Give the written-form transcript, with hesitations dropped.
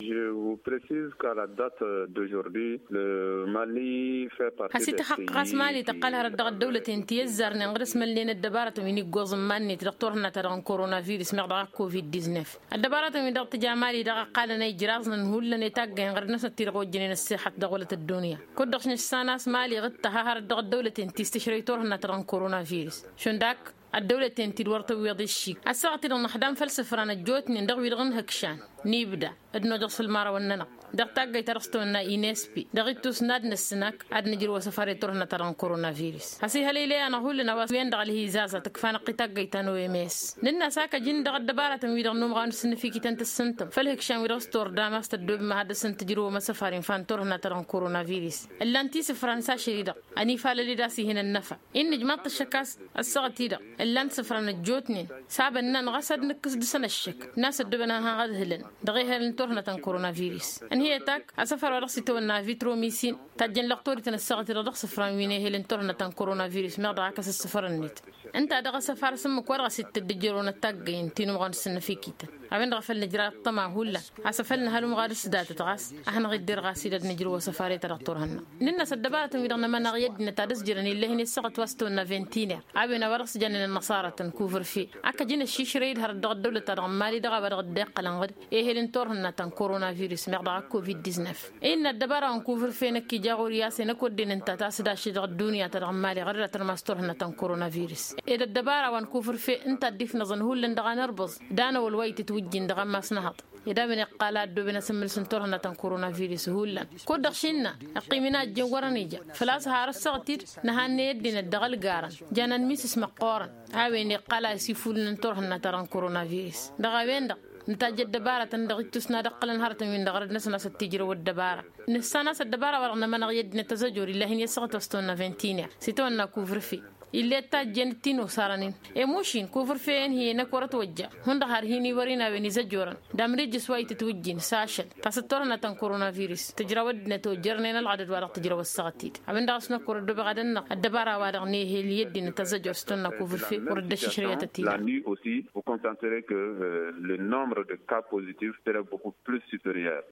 Je vous précise qu'à la date d'aujourd'hui, le Mali fait partie هسي تحقق مالي تقالها ردغ الدولة انتيزر نغرس ملين الدبارة من الجوز ماني تدكتورنا ترى كورونا فيروس مقدار كوفيد 19 الدبارة من دغ تجامالي دغ قال نيجرازنا نقول نتاج غرنا ستيرقو جنين الصحة دولة الدنيا كدخش نساناس مالي غتها هردغ الدولة انتي استشريتورنا ترى كورونا فيروس شون داك الدولة تنتي الورطة ويضي الشيك الساعة لنا حدام فلسفة رانا جوتني ندغ ويدغن هكشان نيبدا ادنو دغس المارة والننا دغ تاقاي ترستونا إينسبي دغ توسناد نسناك اد نجر وسفاري تورنا تران كورونا فيروس هسي هليلي انا هول نواس وين دغ الهزازة تكفانا قتاقاي تانو يميس ننا ساكا جن دغ الدبارة ويدغ نوم غانو سن فيكي تنت السنتم فالهكشان ويدغ ستور داماس تدوب ما هذا سنت جرو ما سفارين فان تورنا تران كورونا فيروس الا انتي سفرانسا شريدة اني فاللي داسي هنا النفع ان جماعة الشكاس الساعة تيدا الا سفران الجوتنين سابنا نغسد نكس دسن الشك ناس الدبنا هذا هلن دغي هلن تورنا تن كورونا فيروس ان هي تاك اسفر ورقسي تونا فيتروميسين تجن لقطوري تنسقط رضخ سفران ويني هلن تورنا تن كورونا فيروس ما دعاكس السفر النت انت دغ سفر سمك ورقسي تدجرون التاقين تينو غان سن فيكيت عبين غفل نجرا طما هولا اسفلنا هلو مغارس دات تغاس احنا غدير غاسيد نجرو سفاري ترطورهن ننا سدبات ويدنا ما نغيد نتادس جرني اللي هني سقط وستونا فينتينير عبين ورقس جن النصارى تنكوفر في اكا جن الشيشريد هر الدولة ترغمالي دغا برغ دق لنغد ايه هلن تورهن تن كورونا فيروس مقدع كوفيد 19 ان الدبارة انكوفر في نكي جاغور ياسي نكودين انت تاسدا شدغ الدنيا ترغمالي غير ترماستورهن تن كورونا فيروس اذا الدبارة وانكوفر في انت ديف نظن هولن دغا نربز دانا والويت توجين دغا ما سنهض إذا من قالات دوبنا سمل سنتورنا تن كورونا فيروس هولا كود دخشنا قيمنا جورانيجا فلاس هارسقتير نهاني يدنا الدغل قارن جانن ميسس مقارن هاوين قالا سيفول ننتورنا تران كورونا فيروس دغا وين دغ نتاج الدبارة تندغ تسنا دقلن هرت من دغرد نسنا ستجرو والدبارة نسنا الدبارة ورغنا ما نغيد نتزجور الله يسقط وستونا فينتينيا سيتونا كوفر في اللي تاجن تينو سارنين ايموشين كوفر فين هي نكورة توجه هند هار هيني ورينا بني زجورن دامريج سواي تتوجين ساشل تستورنا تن كورونا فيروس تجرا ودنا توجرنا العدد ورق تجرا والسقطيد عبين داسنا كورد بغدنا الدبارة وادغني هي اللي يدي نتزجور ستونا كوفر في ورد الشريعة التي la nuit aussi vous constaterez que le nombre de cas positifs serait beaucoup plus supérieur.